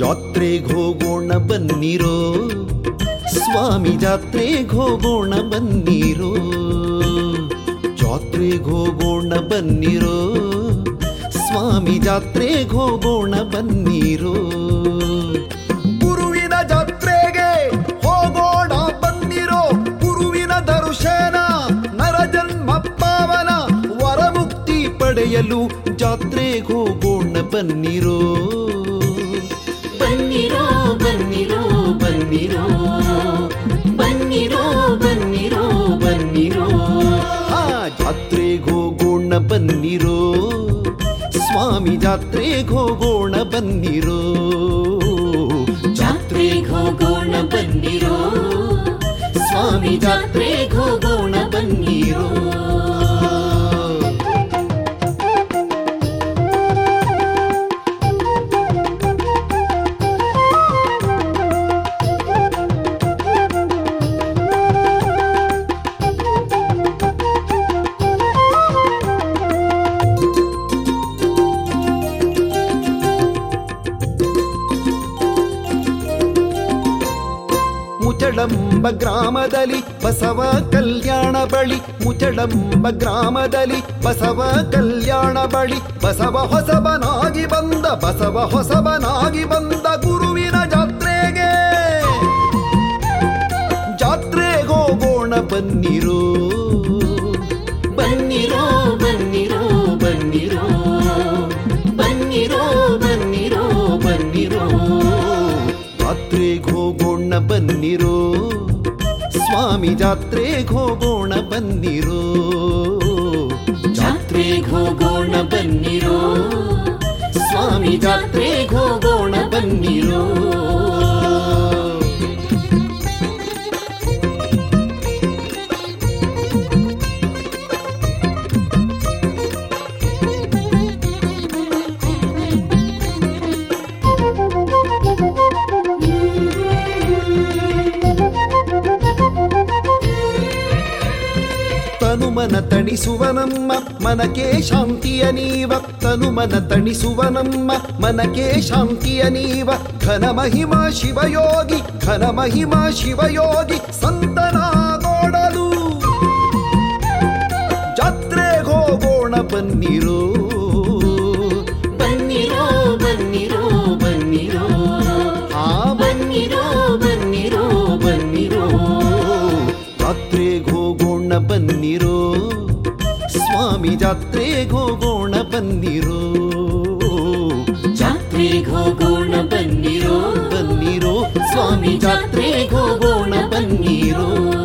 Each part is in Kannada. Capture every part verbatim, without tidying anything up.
ಜಾತ್ರೆಗೆ ಹೋಗೋಣ ಬನ್ನಿರೋ ಸ್ವಾಮಿ, ಜಾತ್ರೆಗೆ ಹೋಗೋಣ ಬನ್ನಿರೋ, ಜಾತ್ರೆಗೆ ಹೋಗೋಣ ಬನ್ನಿರೋ ಸ್ವಾಮಿ, ಜಾತ್ರೆಗೆ ಹೋಗೋಣ ಬನ್ನಿರೋ. ಗುರುವಿನ ಜಾತ್ರೆಗೆ ಹೋಗೋಣ ಬನ್ನಿರೋ, ಗುರುವಿನ ದರ್ಶನ ನರಜನ್ಮ ಪಾವನ, ವರಮುಕ್ತಿ ಪಡೆಯಲು ಜಾತ್ರೆಗೆ ಹೋಗೋಣ ಬನ್ನಿರೋ. ಬನ್ನಿರೋ ಬನ್ನಿರೋ ಬನ್ನಿರೋ ಬನ್ನಿರೋ ಬನ್ನಿರೋ ಬನ್ನಿರೋ. ಹಾ, ಜಾತ್ರೆಗೆ ಹೋಗೋಣ ಬನ್ನಿರೋ ಸ್ವಾಮಿ, ಜಾತ್ರೆಗೆ ಹೋಗೋಣ ಬನ್ನಿರೋ, ಜಾತ್ರೆಗೆ ಹೋಗೋಣ ಬನ್ನಿರೋ ಸ್ವಾಮಿ, ಜಾತ್ರೆಗೆ ಹೋಗೋಣ ಬನ್ನಿರೋ. ಮುಚಡಂಬ ಗ್ರಾಮದಲ್ಲಿ ಬಸವ ಕಲ್ಯಾಣ ಬಳಿ, ಮುಚಡಂಬ ಗ್ರಾಮದಲ್ಲಿ ಬಸವ ಕಲ್ಯಾಣ ಬಳಿ, ಬಸವ ಹೊಸಬನಾಗಿ ಬಂದ, ಬಸವ ಹೊಸಬನಾಗಿ ಬಂದ ಗುರುವಿನ ಜಾತ್ರೆಗೆ, ಜಾತ್ರೆಗೆ ಹೋಗೋಣ ಬನ್ನಿರೋ. ಬನ್ನಿರೋ ಬನ್ನಿರೋ ಬನ್ನಿರೋ ಬನ್ನಿರೋ ಬನ್ನಿರೋ ಬನ್ನಿರೋ. ಜಾತ್ರೆಗೆ ಹೋಗೋಣ ಬನ್ನಿರೋ ಸ್ವಾಮಿ, ಜಾತ್ರೆಗೆ ಹೋಗೋಣ ಬನ್ನಿರೋ, ಜಾತ್ರೆಗೆ ಹೋಗೋಣ ಬನ್ನಿರೋ ಸ್ವಾಮಿ, ಜಾತ್ರೆಗೆ ಹೋಗೋಣ ಬನ್ನಿರೋ. ತನುಮನ ತಣಿಸುವ ನಮ್ಮ ಮನಕ್ಕೆ ಶಾಂತಿಯ ನೀವ, ತನುಮನ ತಣಿಸುವ ನಮ್ಮ ಮನಕ್ಕೆ ಶಾಂತಿಯ ನೀವ, ಘನ ಮಹಿಮಾ ಶಿವಯೋಗಿ, ಘನ ಮಹಿಮಾ ಶಿವಯೋಗಿ ಸಂತನ ನೋಡಲು ಜಾತ್ರೆಗೆ ಹೋಗೋಣ ಬನ್ನಿರೋ. ಬನ್ನಿರೋ ಬನ್ನಿರೋ ಬನ್ನಿರೋ ಆ ಬನ್ನಿರೋ ಬನ್ನಿರೋ ಬನ್ನಿರೋ. ಜಾತ್ರೆಗೆ ಹೋಗೋಣ ಬನ್ನಿರೋ ಸ್ವಾಮಿ, ಜಾತ್ರೆಗೆ ಹೋಗೋಣ ಬನ್ನಿರೋ, ಜಾತ್ರೆಗೆ ಹೋಗೋಣ ಬನ್ನಿರೋ ಬನ್ನಿರೋ ಸ್ವಾಮಿ, ಜಾತ್ರೆಗೆ ಹೋಗೋಣ ಬನ್ನಿರೋ.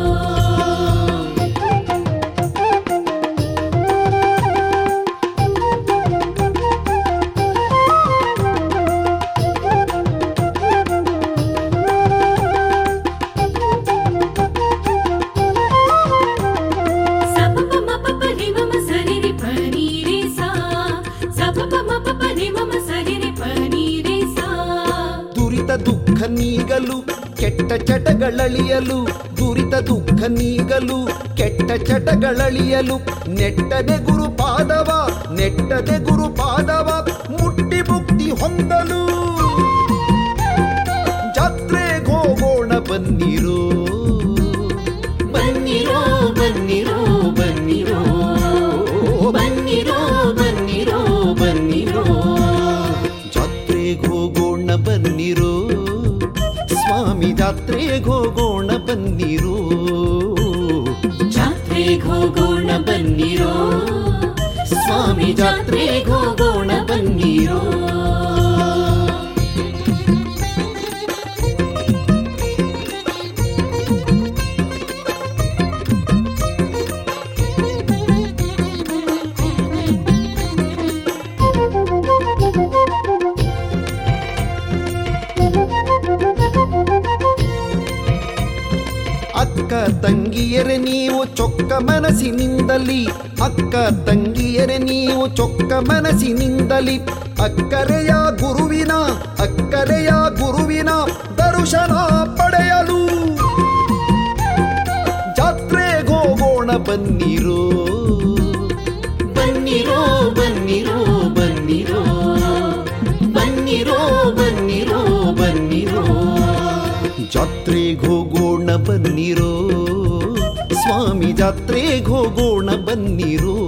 ದುರಿತ ದುಃಖ ನೀಗಲು ಕೆಟ್ಟ ಚಟಗಳಳಿಯಲು, ದುರಿತ ದುಃಖ ನೀಗಲು ಕೆಟ್ಟ ಚಟಗಳಳಿಯಲು, ನೆಟ್ಟದೆ ಗುರುಪಾದವ, ನೆಟ್ಟದೆ ಗುರುಪಾದವ ಮುಟ್ಟಿ ಮುಕ್ತಿ ಹೊಂದಲು ಜಾತ್ರೆಗೆ ಹೋಗೋಣ ಬನ್ನಿರೋ. ಬನ್ನಿರೋ ಬನ್ನಿರೋ ಬನ್ನಿರೋ ಬನ್ನಿರೋ ಬನ್ನಿರೋ ಬನ್ನಿರೋ. ಜಾತ್ರೆಗೆ ಹೋಗೋಣ ಬನ್ನಿರೋ ಸ್ವಾಮಿ, ಜಾತ್ರೆಗೆ ಹೋಗೋಣ ಬನ್ನಿರೋ, ಜಾತ್ರೆಗೆ ಹೋಗೋಣ ಬನ್ನಿರೋ ಸ್ವಾಮಿ, ಜಾತ್ರೆಗೆ ಹೋಗೋಣ ಬನ್ನಿರೋ. ಅಕ್ಕ ತಂಗಿಯರೆ ನೀವು ಚೊಕ್ಕ ಮನಸ್ಸಿನಿಂದಲಿ, ಅಕ್ಕ ತಂಗಿಯರೆ ನೀವು ಚೊಕ್ಕ ಮನಸ್ಸಿನಿಂದಲಿ, ಅಕ್ಕರೆಯ ಗುರುವಿನ, ಅಕ್ಕರೆಯ ಗುರುವಿನ ದರ್ಶನ ಪಡೆಯಲು ಜಾತ್ರೆಗೆ ಹೋಗೋಣ ಬನ್ನಿರೋ. ಬನ್ನಿರೋ ಬನ್ನಿರೋ ಬನ್ನಿರೋ ಬನ್ನಿರೋ ಬನ್ನಿರೋ ಜಾತ್ರೆಗೆ ಹೋಗೋಣ ಬನ್ನಿರೋ ಸ್ವಾಮಿ ಜಾತ್ರೆಗೆ ಹೋಗೋಣ ಬನ್ನಿರೋ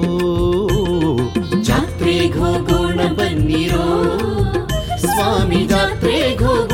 ಜಾತ್ರೆಗೆ ಹೋಗೋಣ ಬನ್ನಿರೋ ಸ್ವಾಮಿ ಜಾತ್ರೆಗೆ ಹೋಗೋಣ